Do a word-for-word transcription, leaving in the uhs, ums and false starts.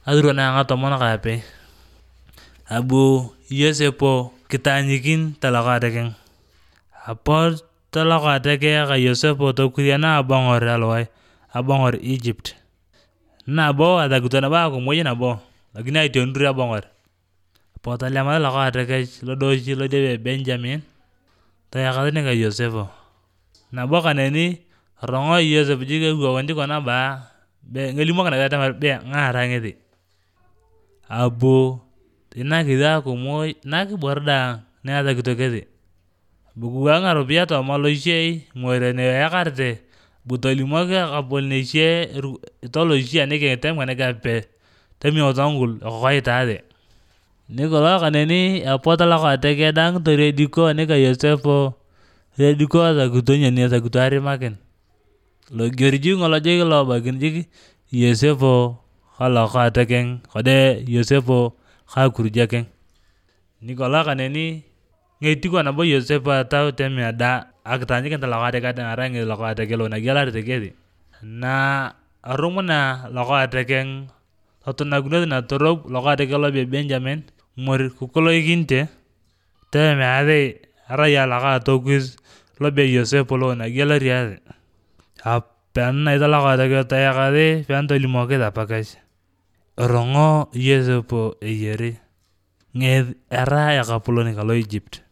Aturo na ngatomon kape abu Yosepo kitanyikin talakateken apo talakateke ka Yosepo tokuriana abong'or aluwai abong'or Egypt nabo asakuto nabo akimuj nabo lakini aitonuri abong'or apo tolema talakatekech lodochichi lodioe Benjamin toyakatar nika Yosepo nabo kaneni erono Yosep jik ewokon kona ba ngelimokinae atamar be ng'ara ngesi abu tinakisi akimuj nakibor daang ni esakito kesi abu kiwak ng'aropiyae tooma lochie ng'oren eyakarete abu tolimok ekapolon eche tolochi anikeng item kape temieko ng'ul ekokoe itaate nikolong kaneni epo talakateke daang torediko nika Yosepo torediko esakito nyoni esakito arimakin logier jik ng'olo jik lobakin jik Yosepo ka lokaatokeng kode Yosepo ka akurujekeng nikolong kaneni ng'etiko nabo Yosepo etau temeda akitanyikin talakateke arai ng'esi lokaateke lo nagialarete kesi na arumunae lokaatokeng totunakinos natorop lokaateke lobe Benjamin kimor kikolokinite tomeasi arai alokatokus lobe Yosepo lo nagialari esi penunai talakateke toyakasi penyitolimokis apakech erongo Yosepo eyari ng'esi erai ekapolon kalo Egypt.